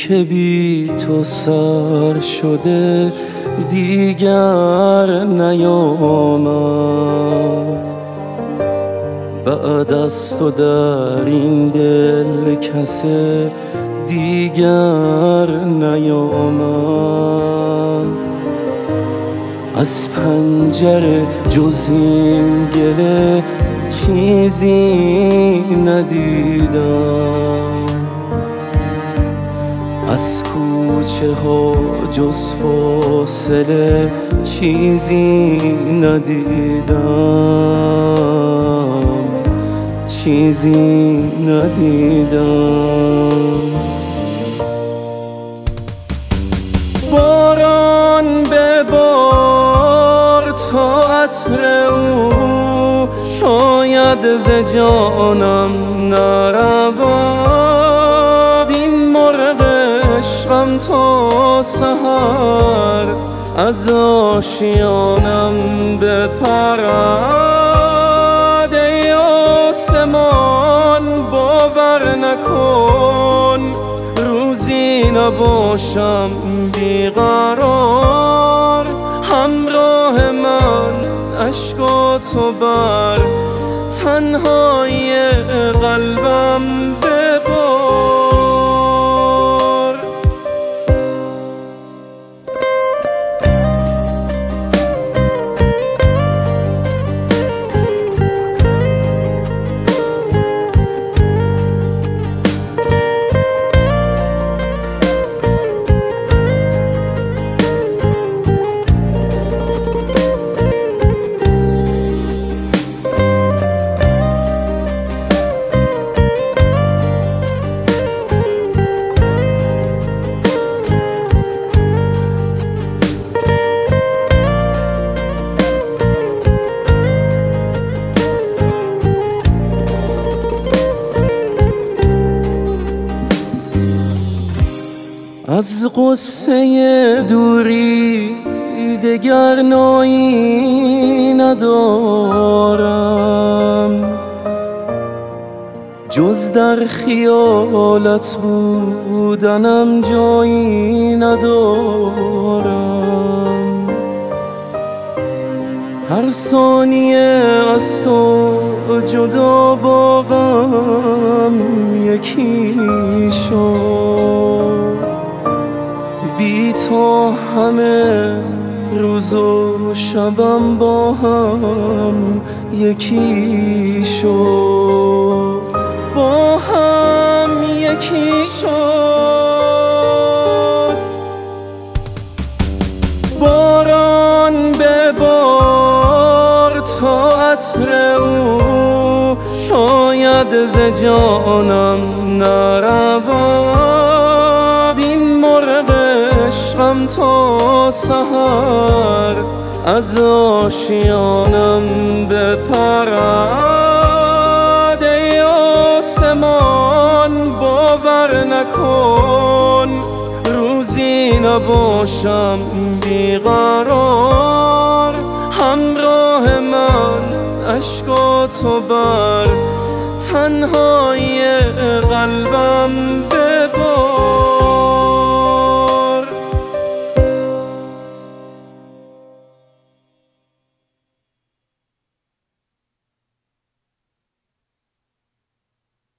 که بی تو سر شده دیگر نیامد. بعد از تو در این دل کس دیگر نیامد. از پنجره جز این گله چیزی ندیدم. از کوچه ها جز فاصله چیزی ندیدم. چیزی ندیدم. باران به بار تا عطر او شاید ز جانم نرود. این مرغ عشقم تا سحر از آشیانم بپرد. ای آسمان باور نکن روزی نباشم بیقرار. همراه من اشکاتو بر تنهای قلبم ببار. از غصه دوری دگر نایی ندارم. جز در خیالت بودنم جایی ندارم. هر ثانیه از تو جدا با غم یکی شد. بی تو همه روز و شبم با هم یکی شد. با هم یکی شد. باران به بار تا عطر او شاید ز جانم نرود. این مرغ عشقم تا سحر از آشیانم بپرد. ای آسمان باور نکن روزی نباشم بیقرار. همراه من اشکاتو بر تنهای